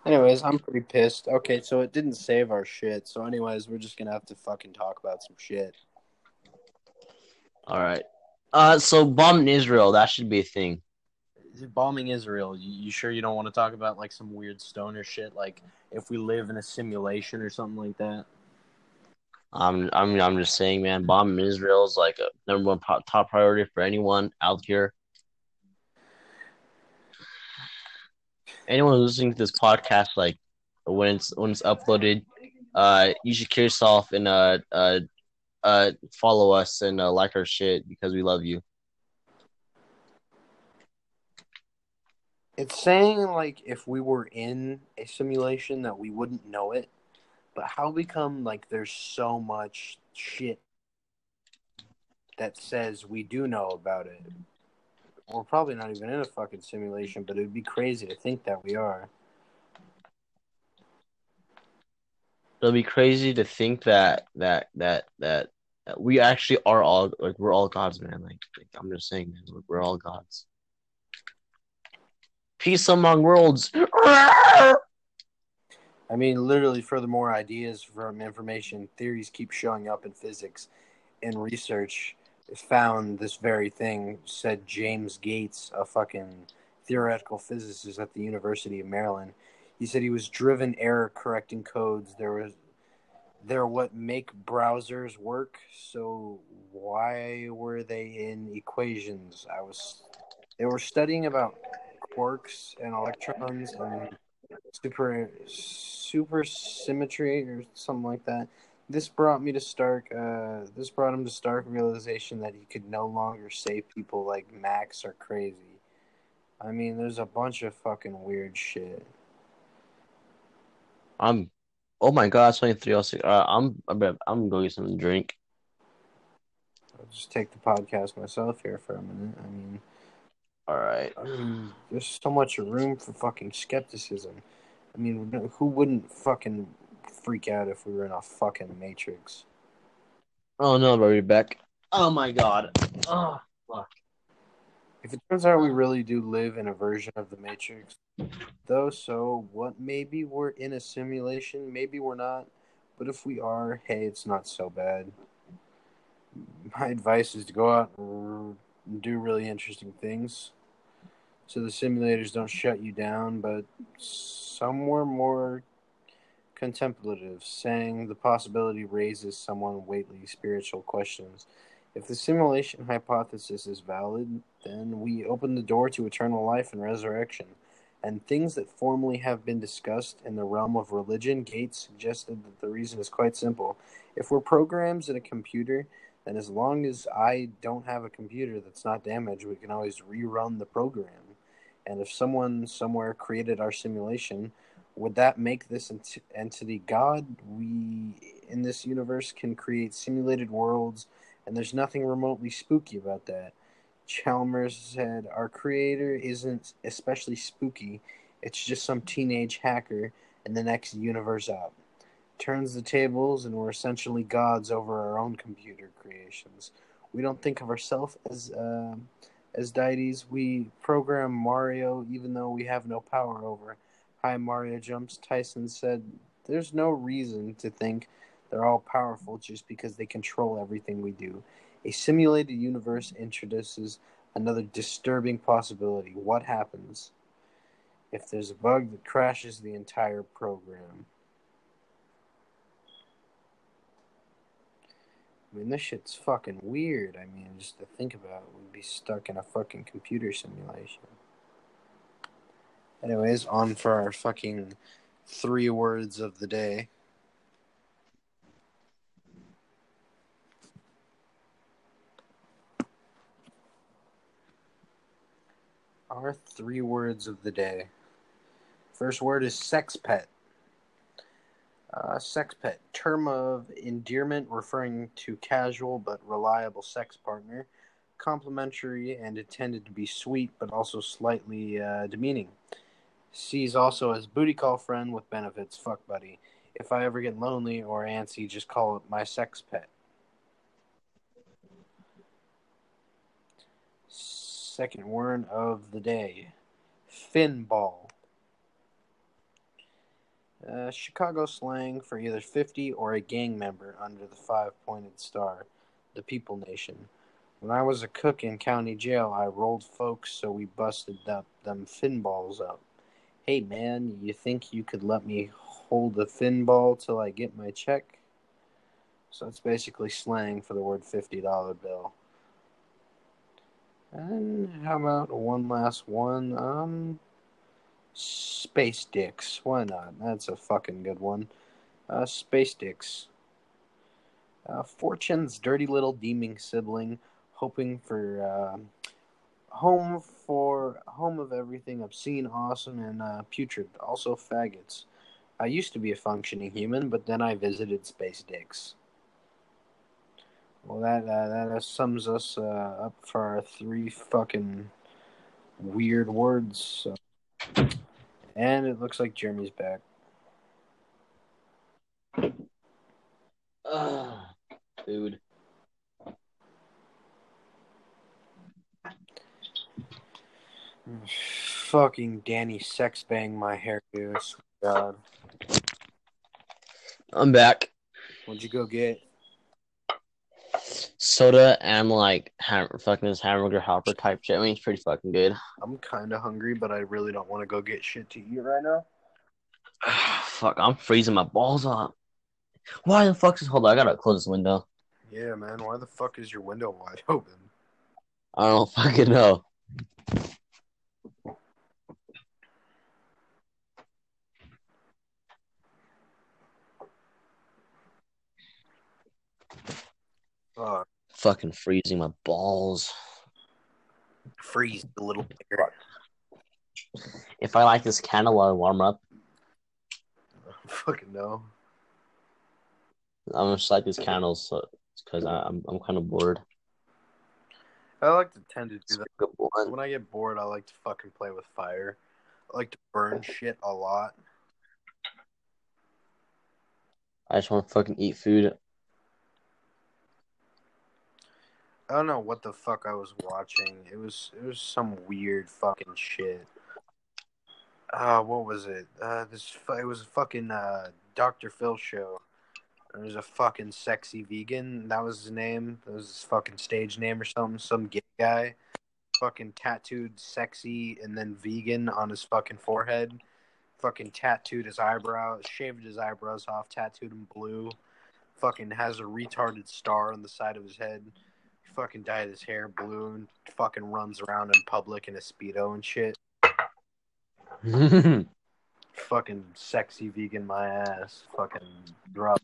Anyways, I'm pretty pissed. Okay, so it didn't save our shit. So, anyways, we're just gonna have to fucking talk about some shit. All right. So bomb in Israel, that should be a thing. Bombing Israel. You sure you don't want to talk about like some weird stoner shit, like if we live in a simulation or something like that? I'm just saying, man, bomb in Israel is like a number one top priority for anyone out here. Anyone who's listening to this podcast, like when it's uploaded, you should kill yourself and follow us and like our shit because we love you. It's saying like if we were in a simulation that we wouldn't know it, but how become like there's so much shit that says we do know about it? We're probably not even in a fucking simulation, but it would be crazy to think that we are. It'll be crazy to think that we actually are all like we're all gods, man. Like I'm just saying, man, we're all gods. Peace among worlds. I mean, literally, furthermore, ideas from information theories keep showing up in physics and research found this very thing, said James Gates, a fucking theoretical physicist at the University of Maryland. He said he was driven error correcting codes. They're what make browsers work. So why were they in equations? They were studying about quarks and electrons and supersymmetry or something like that. This brought him to stark realization that he could no longer say people like Max are crazy. I mean, there's a bunch of fucking weird shit. I'm. Oh my God, it's 23:06. I'm going to get something to drink. I'll just take the podcast myself here for a minute. All right. There's so much room for fucking skepticism. I mean, who wouldn't fucking freak out if we were in a fucking Matrix? Oh no, I'll be back. Oh my God. Oh fuck. If it turns out we really do live in a version of the Matrix, though, so what? Maybe we're in a simulation, maybe we're not. But if we are, hey, it's not so bad. My advice is to go out and do really interesting things so the simulators don't shut you down, but somewhere more contemplative, saying the possibility raises someone weighty spiritual questions. If the simulation hypothesis is valid, then we open the door to eternal life and resurrection. And things that formerly have been discussed in the realm of religion, Gates suggested that the reason is quite simple. If we're programs in a computer, then as long as I don't have a computer that's not damaged, we can always rerun the program. And if someone somewhere created our simulation, would that make this entity God? We in this universe can create simulated worlds, and there's nothing remotely spooky about that. Chalmers said, "Our creator isn't especially spooky, it's just some teenage hacker in the next universe up. Turns the tables, and we're essentially gods over our own computer creations. We don't think of ourselves as deities. We program Mario even though we have no power over high Mario jumps." Tyson said, "There's no reason to think they're all powerful just because they control everything we do. A simulated universe introduces another disturbing possibility. What happens if there's a bug that crashes the entire program?" I mean, this shit's fucking weird. I mean, just to think about, we'd be stuck in a fucking computer simulation. Anyways, on for our fucking three words of the day. Our three words of the day. First word is sex pet. Sex pet, term of endearment referring to casual but reliable sex partner, complimentary and intended to be sweet but also slightly demeaning. Sees also as booty call friend with benefits, fuck buddy. If I ever get lonely or antsy, just call it my sex pet. Second word of the day, fin ball. Chicago slang for either 50 or a gang member under the five-pointed star, the People Nation. When I was a cook in county jail, I rolled folks so we busted them fin balls up. Hey man, you think you could let me hold the fin ball till I get my check? So it's basically slang for the word $50 bill. And how about one last one? Space dicks. Why not? That's a fucking good one. Space dicks. Fortune's dirty little deeming sibling, hoping for home of everything obscene, awesome, and putrid. Also faggots. I used to be a functioning human, but then I visited space dicks. Well, that sums us up for our three fucking weird words. So. And it looks like Jeremy's back. Dude. Fucking Danny sex banged my hair, dude. I swear to God. I'm back. What'd you go get? Soda and like fucking this hamburger hopper type shit. I mean, it's pretty fucking good. I'm kind of hungry, but I really don't want to go get shit to eat right now. Fuck, I'm freezing my balls off. Why the fuck is... Hold on, I gotta close this window. Yeah, man. Why the fuck is your window wide open? I don't fucking know. Fucking freezing my balls. Freeze a little bit. If I light this candle while I warm up, Fucking no. I'm gonna just light these candles because I'm kind of bored. I like to tend to do that. When I get bored, I like to fucking play with fire. I like to burn shit a lot. I just want to fucking eat food. I don't know what the fuck I was watching. It was some weird fucking shit. What was it? It was a fucking Dr. Phil show. There was a fucking sexy vegan. That was his name. That was his fucking stage name or something. Some gay guy. Fucking tattooed sexy and then vegan on his fucking forehead. Fucking tattooed his eyebrows, shaved his eyebrows off, tattooed them blue. Fucking has a retarded star on the side of his head. Fucking dyed his hair blue and fucking runs around in public in a Speedo and shit. Fucking sexy vegan my ass. Fucking drop.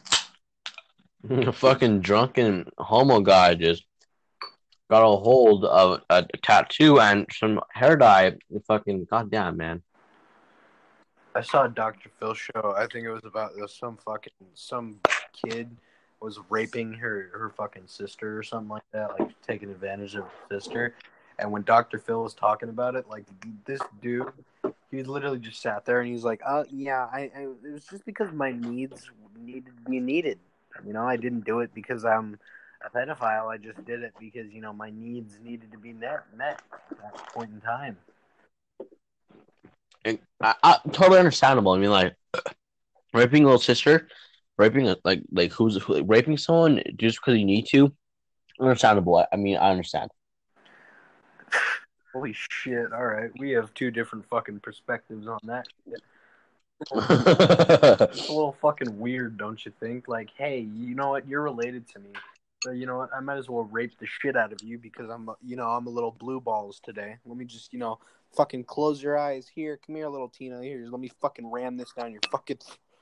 A fucking drunken homo guy just got a hold of a tattoo and some hair dye. Fucking goddamn, man. I saw a Dr. Phil show. I think it was about some kid was raping her fucking sister or something like that, like taking advantage of her sister. And when Dr. Phil was talking about it, like this dude, he literally just sat there and he's like, yeah, it was just because my needs needed to be needed. You know, I didn't do it because I'm a pedophile. I just did it because, you know, my needs needed to be met at that point in time. I totally understandable. I mean, like raping a little sister, raping raping someone just because you need to. Understandable. I mean, I understand. Holy shit! All right, we have two different fucking perspectives on that shit. It's a little fucking weird, don't you think? Like, hey, you know what? You're related to me. So, you know what? I might as well rape the shit out of you because I'm a little blue balls today. Let me just, fucking close your eyes. Here, come here, little Tina. Here, let me fucking ram this down your fucking...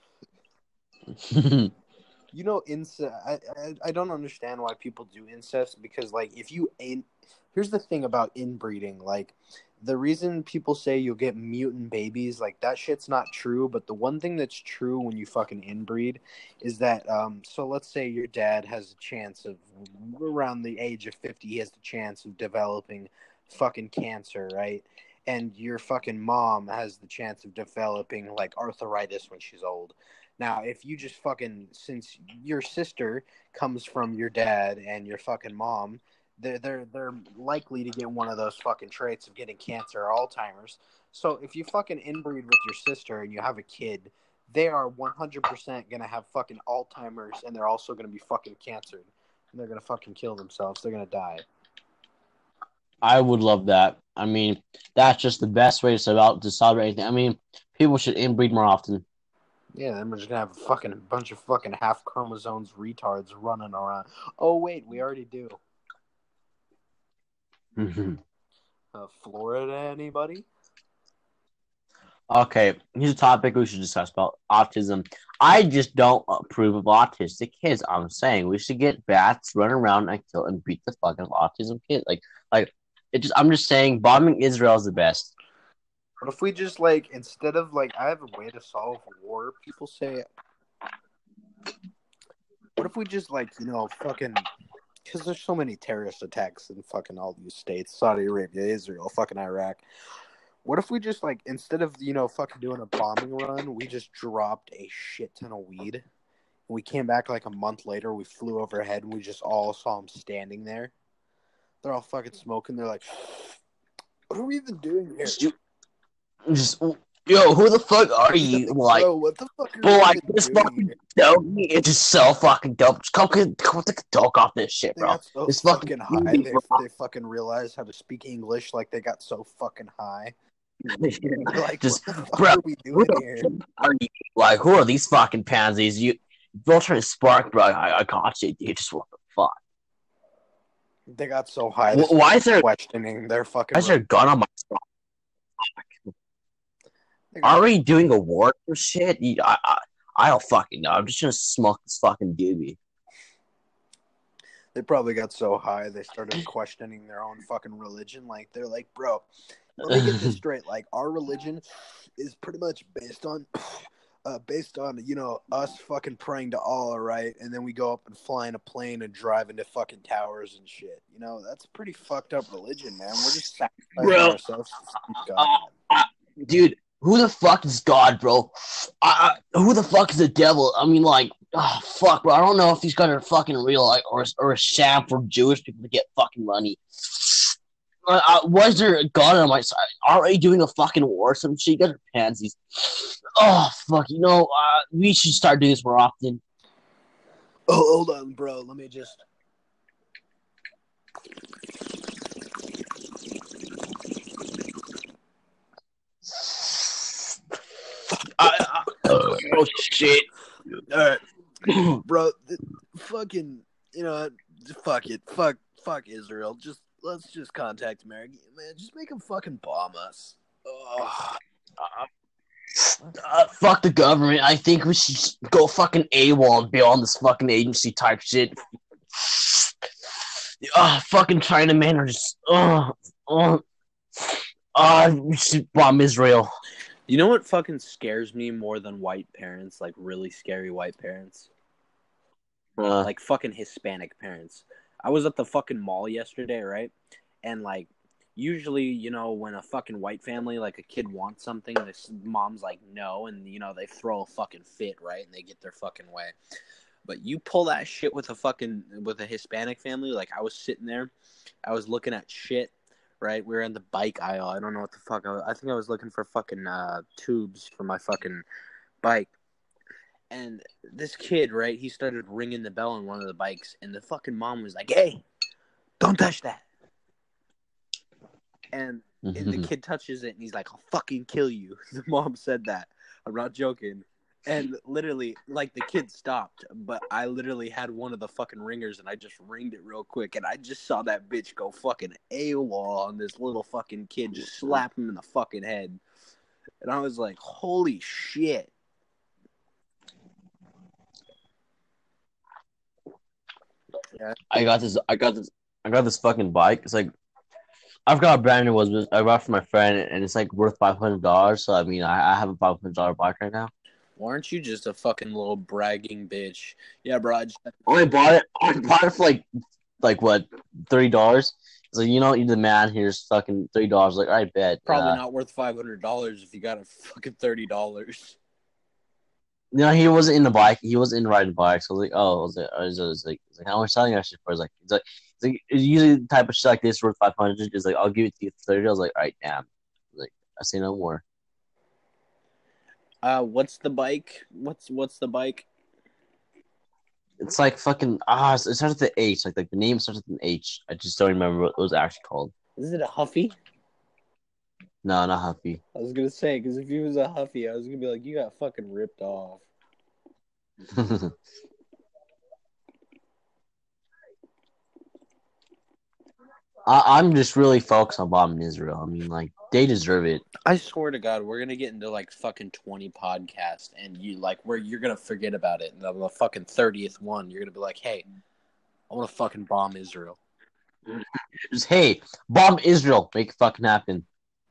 incest. I don't understand why people do incest because, like, here's the thing about inbreeding. Like, the reason people say you'll get mutant babies, like, that shit's not true. But the one thing that's true when you fucking inbreed is that, so let's say your dad has a chance of, around the age of 50, he has the chance of developing fucking cancer, right? And your fucking mom has the chance of developing, like, arthritis when she's old. Now, if you just since your sister comes from your dad and your fucking mom, they're likely to get one of those fucking traits of getting cancer or Alzheimer's. So if you fucking inbreed with your sister and you have a kid, they are 100% gonna have fucking Alzheimer's, and they're also gonna be fucking cancered, and they're gonna fucking kill themselves. They're gonna die. I would love that. I mean, that's just the best way to celebrate anything. I mean, people should inbreed more often. Yeah, then we're just gonna have a fucking bunch of fucking half chromosomes retards running around. Oh wait, we already do. Florida, anybody? Okay, here's a topic we should discuss about autism. I just don't approve of autistic kids. I'm saying we should get bats, run around and kill and beat the fucking autism kid. I'm just saying bombing Israel is the best. What if we just like instead of like I have a way to solve war? People say. What if we just like fucking because there's so many terrorist attacks in fucking all these states, Saudi Arabia, Israel, fucking Iraq. What if we just like instead of fucking doing a bombing run, we just dropped a shit ton of weed, and we came back like a month later. We flew overhead, and we just all saw them standing there. They're all fucking smoking. They're like, "What are we even doing here?" Yo, who the fuck are you? Like, bro, what the fuck are bro, we like even this doing fucking here? dope. It's just so fucking dope. Just come take a dog off this shit, They bro. got so This fucking high. bro. They fucking realized how to speak English. Like they got so fucking high. Like, Just, what the fuck bro, are we who doing the here? fuck are you? Like, who are these fucking pansies? You're trying to spark, bro. I got you, dude. Just what the fuck? They got so high. Why is there questioning their fucking? a gun on my stomach? Are we doing a war or shit? I don't fucking know. I'm just gonna smoke this fucking doobie. They probably got so high they started questioning their own fucking religion. Like they're like, bro, let me get this straight. Like our religion is pretty much based on us fucking praying to Allah, right? And then we go up and fly in a plane and drive into fucking towers and shit. That's a pretty fucked up religion, man. We're just sacrificing ourselves to God. Dude, who the fuck is God, bro? Who the fuck is the devil? I mean, like, oh, fuck, bro. I don't know if these guys are fucking real, like, or a sham for Jewish people to get fucking money. Was there a God on my side? Already doing a fucking war or some shit? You guys are pansies. Oh, fuck. We should start doing this more often. Oh, hold on, bro. Let me just... Oh, shit. Bro, fucking, fuck it. Fuck Israel. Let's just contact America. Man, just make them fucking bomb us. Fuck the government. I think we should go fucking AWOL and be on this fucking agency type shit. Fucking Chinamen are just... we should bomb Israel. You know what fucking scares me more than white parents? Like, really scary white parents? Like, fucking Hispanic parents. I was at the fucking mall yesterday, right? And, like, usually, when a fucking white family, like, a kid wants something, this mom's like, no, and, they throw a fucking fit, right? And they get their fucking way. But you pull that shit with a Hispanic family, like, I was sitting there, I was looking at shit, right? We were in the bike aisle. I don't know what the fuck. I think I was looking for fucking tubes for my fucking bike. And this kid, right, he started ringing the bell on one of the bikes. And the fucking mom was like, hey, don't touch that. And the kid touches it and he's like, I'll fucking kill you. The mom said that. I'm not joking. And literally, like, the kid stopped, but I literally had one of the fucking ringers, and I just ringed it real quick, and I just saw that bitch go fucking AWOL on this little fucking kid, just slap him in the fucking head. And I was like, holy shit. Yeah. I got this fucking bike. It's like, I forgot how brand it was, but I bought it for my friend, and it's like worth $500. So I mean, I have a $500 bike right now. Why aren't you just a fucking little bragging bitch? Yeah, bro. I bought it for like what, $30. So you're the man. Here's fucking $30. Like, I bet. Probably not worth $500 if you got a fucking $30. No, he wasn't in the bike. He was in riding bikes. So I was like, oh, was like how much selling that shit for? It's like usually the type of shit like this worth $500 is like, I'll give it to you for $30. I was like, all right, damn. Like, I say no more. What's the bike? What's the bike? It's like fucking it starts with the H. Like the name starts with an H. I just don't remember what it was actually called. Is it a Huffy? No, not Huffy. I was gonna say, because if he was a Huffy, I was gonna be like, you got fucking ripped off. I'm just really focused on bombing Israel. I mean, like they deserve it. I swear to God, we're gonna get into like fucking 20 podcasts, and you're gonna forget about it, and on the fucking 30th one, you're gonna be like, hey, I want to fucking bomb Israel. Just hey, bomb Israel, make it fucking happen.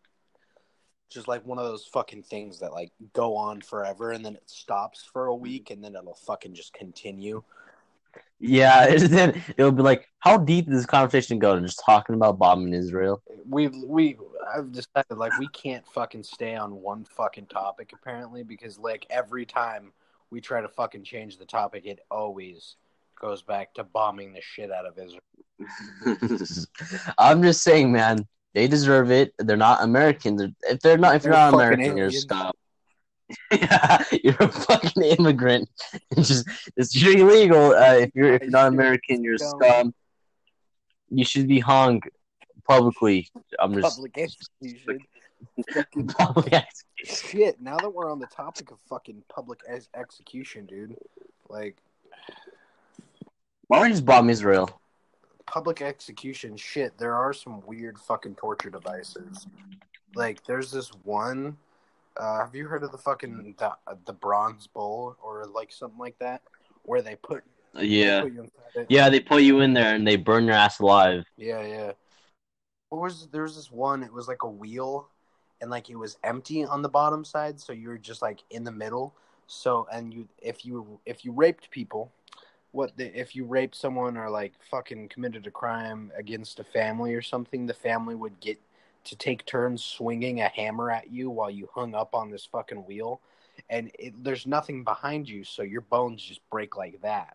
Just like one of those fucking things that like go on forever, and then it stops for a week, and then it'll fucking just continue. Yeah, and then it'll be like, how deep did this conversation go? And just talking about bombing Israel. I've decided like we can't fucking stay on one fucking topic apparently, because like every time we try to fucking change the topic, it always goes back to bombing the shit out of Israel. I'm just saying, man, they deserve it. They're not American. If you're not American, you're stop. Yeah, you're a fucking immigrant. You're illegal. If you're not American, you're scum. You should be hung publicly. Public execution. Public execution. Shit. Now that we're on the topic of fucking public execution, dude, like, why don't you just bomb Israel? Public execution. Shit. There are some weird fucking torture devices. Like, there's this one. Have you heard of the Bronze Bowl or like something like that, where they put they put you in there and they burn your ass alive. Yeah. There was this one. It was like a wheel, and like it was empty on the bottom side, so you were just like in the middle. So if you raped people, if you raped someone or like fucking committed a crime against a family or something, the family would get to take turns swinging a hammer at you while you hung up on this fucking wheel, and there's nothing behind you, so your bones just break like that.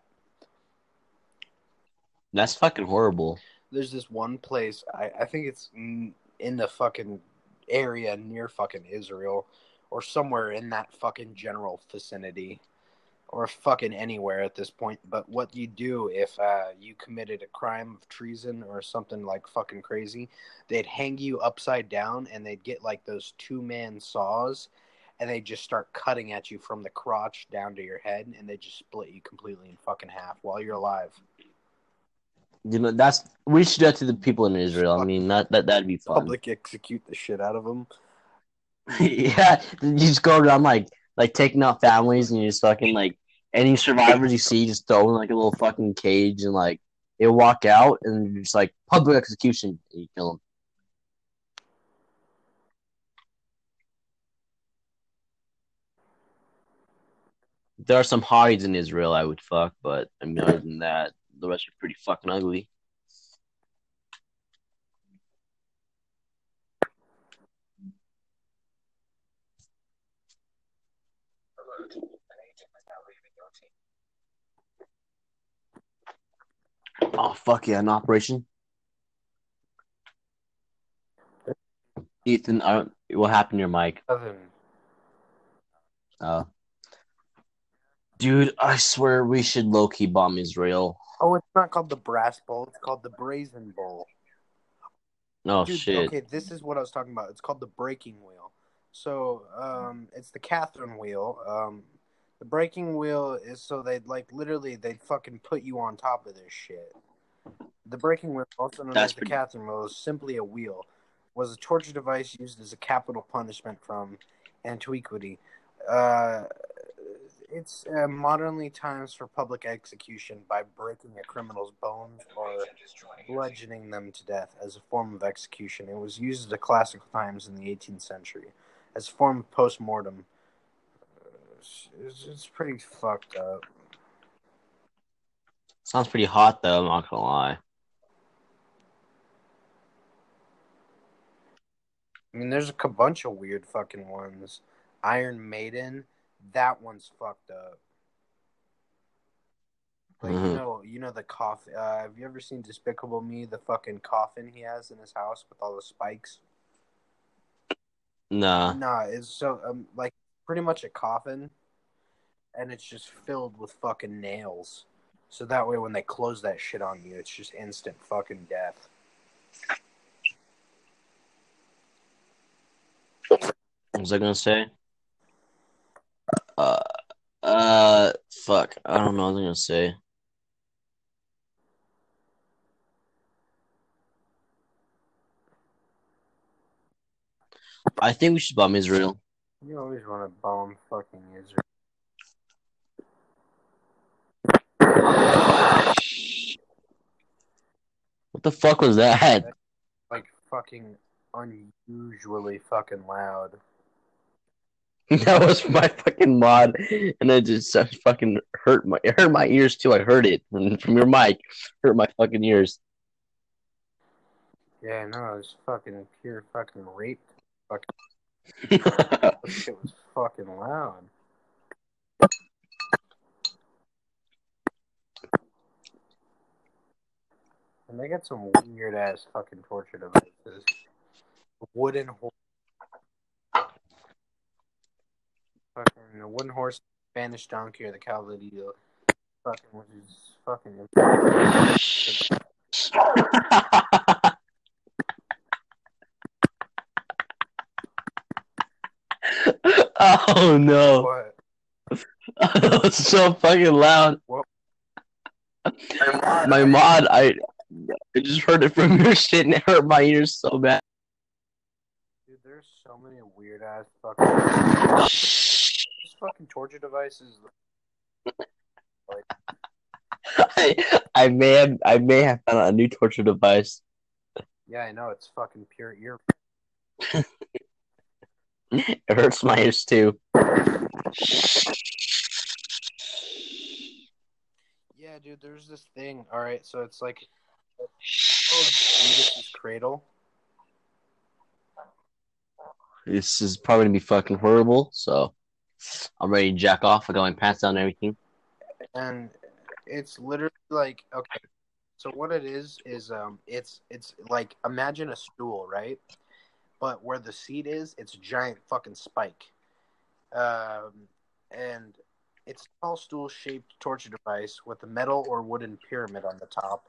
That's fucking horrible. There's this one place, I think it's in the fucking area near fucking Israel, or somewhere in that fucking general vicinity, or fucking anywhere at this point. But what you do if you committed a crime of treason or something like fucking crazy, they'd hang you upside down, and they'd get like those 2-man saws, and they just start cutting at you from the crotch down to your head, and they just split you completely in fucking half while you're alive. You know, we should do that to the people in Israel. I mean, that'd be fun. Public execute the shit out of them. Yeah, you just go around like taking out families, and you just fucking like any survivors you see, just throw in like a little fucking cage, and like they walk out, and you're just like public execution, and you kill them. There are some hotties in Israel I would fuck, but I mean, other than that, the rest are pretty fucking ugly. Oh fuck yeah, an operation. Ethan, what happened to your mic? Dude, I swear we should low-key bomb Israel. Oh, it's not called the Brass Bowl. It's called the Brazen Bowl. Oh, dude, shit. Okay, this is what I was talking about. It's called the breaking wheel. So, it's the Catherine wheel. The breaking wheel is so they'd fucking put you on top of this shit. The breaking wheel, also known as the Catherine wheel, is simply a wheel. Was a torture device used as a capital punishment from antiquity. It's modernly times for public execution by breaking a criminal's bones or bludgeoning them to death as a form of execution. It was used at classical times in the 18th century as a form of post-mortem. It's pretty fucked up. Sounds pretty hot, though, I'm not gonna lie. I mean, there's a bunch of weird fucking ones. Iron Maiden, that one's fucked up. Like, you know the coffin. Have you ever seen Despicable Me? The fucking coffin he has in his house with all the spikes. Nah. Nah, it's so like pretty much a coffin, and it's just filled with fucking nails. So that way, when they close that shit on you, it's just instant fucking death. What was I gonna say? Fuck. I don't know what I was gonna say. I think we should bomb Israel. You always want to bomb fucking Israel. What the fuck was that? That's like fucking unusually fucking loud. That was my fucking mod, and it just fucking hurt my ears too. I heard it from your mic, hurt my fucking ears. Yeah, no, it was fucking pure fucking rape. Fucking that shit was fucking loud. And they got some weird ass fucking torture devices. Wooden horse. Fucking a wooden horse, Spanish donkey, or the cavalidito. Fucking, which is fucking. Oh no! What? That was so fucking loud. What? My mod, I just heard it from your shit and it hurt my ears so bad. Dude, there's so many weird ass fucking. These fucking torture devices. I may have found a new torture device. Yeah, I know, it's fucking pure ear. It hurts my ears too. Yeah, dude, there's this thing. Alright, so it's like Judas's Cradle. This is probably gonna be fucking horrible, so I'm ready to jack off. I got my pants down and everything. And it's literally like, okay, so what it is it's like, imagine a stool, right? But where the seat is, it's a giant fucking spike. And it's a tall stool-shaped torture device with a metal or wooden pyramid on the top.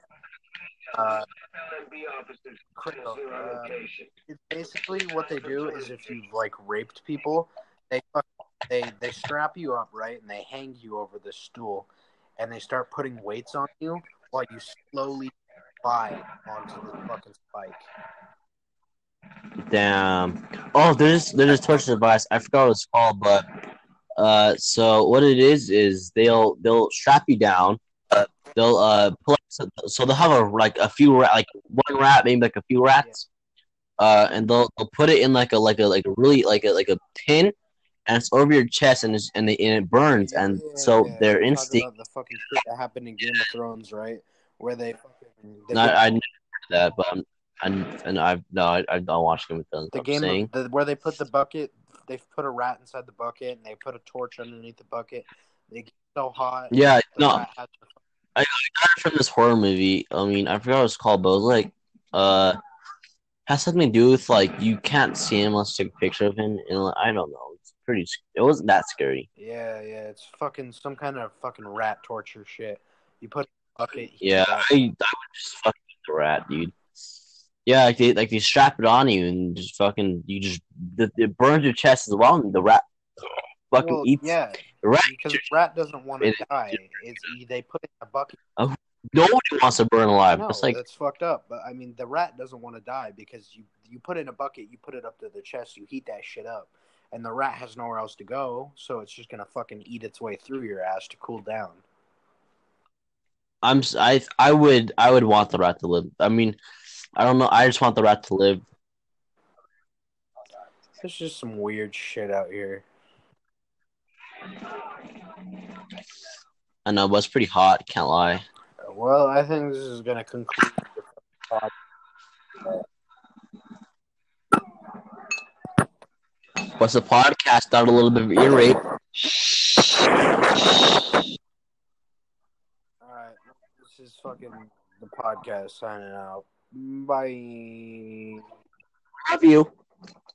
It's basically what they do is, if you've like raped people, they strap you up, right, and they hang you over the stool, and they start putting weights on you while you slowly slide onto the fucking spike. Damn. Oh, there's a torture device. I forgot what it's called, but so what it is they'll strap you down. They'll pull up, so they'll have a few like one rat, maybe like a few rats. And they'll put it in like a really like a tin, and it's over your chest, and it burns, and so their instinct. About the fucking shit that happened in Game of Thrones, right? Where they fucking. I never heard that, but I don't watch Game of Thrones. Where they put the bucket, they put a rat inside the bucket, and they put a torch underneath the bucket. They get so hot. Yeah, no, I got it from this horror movie. I mean, I forgot what it's called, but it was like has something to do with like you can't see him unless you take a picture of him, and I don't know. It wasn't that scary. Yeah, it's fucking some kind of fucking rat torture shit. You put a bucket. Yeah, I would just fucking eat the rat, dude. Yeah, like they strap it on you and just fucking it burns your chest as well, and the rat fucking eats. Yeah, the rat because the rat doesn't want to die. They put it in a bucket. Nobody wants to burn alive. No, like, that's fucked up. But I mean, the rat doesn't want to die because you put it in a bucket, you put it up to the chest, you heat that shit up, and the rat has nowhere else to go, so it's just gonna fucking eat its way through your ass to cool down. I would want the rat to live. I mean, I don't know. I just want the rat to live. There's just some weird shit out here. I know, but it's pretty hot. Can't lie. Well, I think this is going to conclude the podcast. What's the podcast? Not a little bit of ear rape. Alright, this is fucking the podcast signing out. Bye. Love you.